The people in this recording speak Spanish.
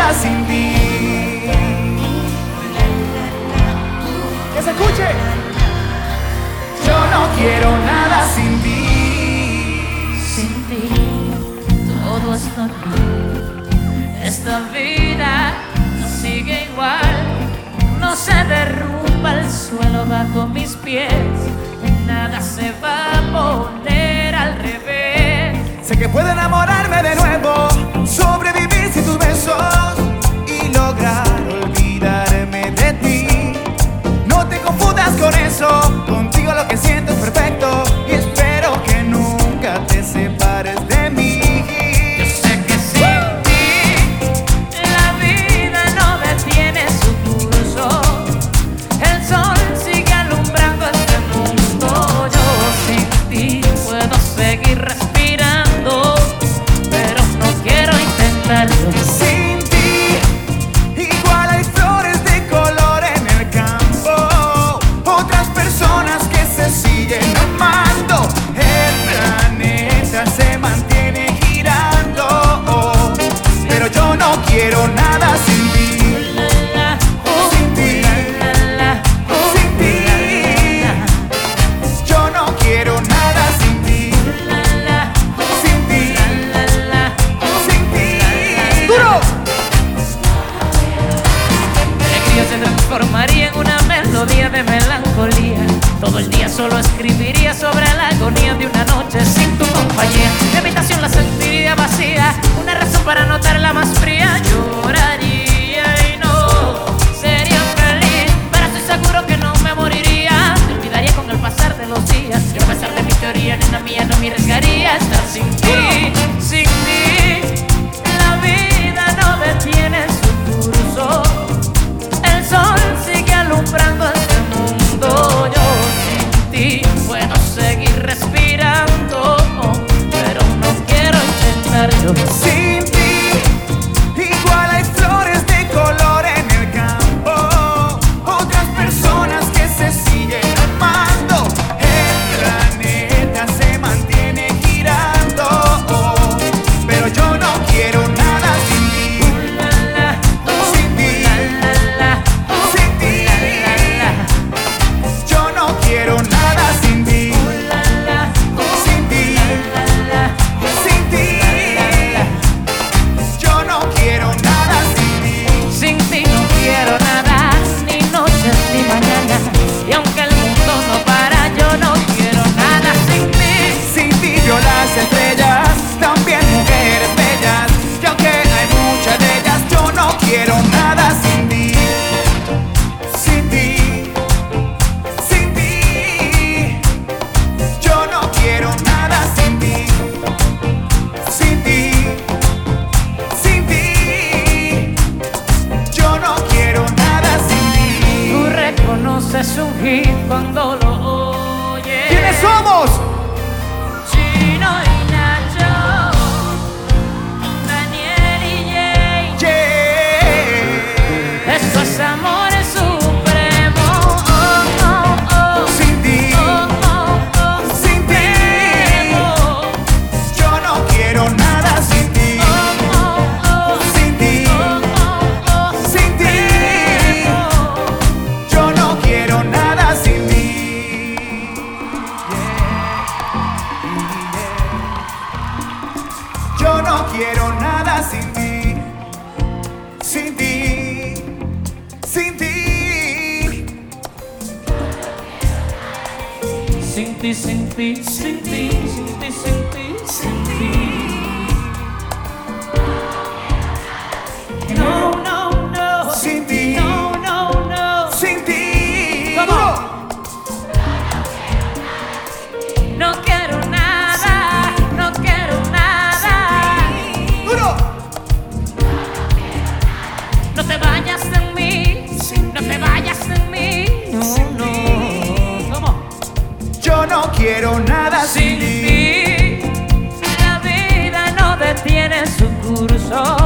nada sin ti. Que se escuche. Yo no quiero nada sin ti. Sin ti todo es normal. Esta vida no sigue igual. No se derrumba el suelo bajo mis pies. Nada se va a poner al revés. Sé que puedo enamorarme de nuevo, sobrevivir sin tus besos y lograr olvidarme de ti. No te confundas con eso, contigo lo que siento es perfecto y espero que nunca te separes de mí. Yo sé que sin ti la vida no detiene su curso. El sol sigue alumbrando este mundo. Yo sin ti puedo seguir respirando, pero no quiero intentarlo. Sin ti, igual hay flores de color en el campo, otras personas que se siguen amando. El planeta se mantiene girando, pero yo no quiero nada sin ti. Sin ti, sin ti, yo no quiero nada sin ti. Sin ti, sin ti. ¡Duro! Mi alegría se transformaría en una melodía de melancolía. Todo el día solo escribiría sobre la agonía de una noche sin tu compañía. Mi habitación la sentiría vacía, una razón para notarla más fría. Lloraría y no sería feliz, pero estoy seguro que no me moriría. Te olvidaría con el pasar de los días, y a pesar de mi teoría, nena mía, no me arriesgaría a estar sin ti. Sin ti la vida no detiene su curso. El sol sigue alumbrando este mundo. Yo sin ti puedo seguir respirando, pero no quiero intentarlo. Sin ti, igual hay flores de color en el campo, otras personas que se siguen amando. El planeta se mantiene girando, pero yo no quiero nada sin ti. Sin ti, sin ti, yo no quiero nada sin ti. Sin ti, sin ti, yo no quiero nada sin ti. Sin ti no quiero nada, ni noches ni mañana. Y aunque el mundo no para, yo no quiero nada sin ti. Sin ti vio las estrellas, también mujeres bellas, y aunque hay muchas de ellas, yo no quiero nada sin ti. Sin ti, sin ti, yo no quiero nada sin ti. Sin ti, sin ti, yo no quiero nada sin ti. Tú reconoces un hit cuando lo oyes. ¿Quiénes somos? Chino y Nacho, Daniel y Jay. Yeah. Esto es amor supremo. Oh, oh, oh. Sin ti, Oh, oh, oh. sin ti, yo no quiero nada sin ti. Oh, oh, oh. Sin ti, Oh, oh, oh. sin ti, yo no quiero nada sin ti. Yo no quiero nada sin ti. Sin ti, sin ti. Sin ti, sin ti, sin ti, sin ti, sin ti, sin ti. No, no, no. Sin ti. No, no, no. Sin ti. Come on. No quiero nada, no quiero nada. Duro. No te vayas de mí, no te vayas de mí. No, no. ¿Cómo? Yo no quiero nada sin Sin ti. ti, la vida no detiene su curso.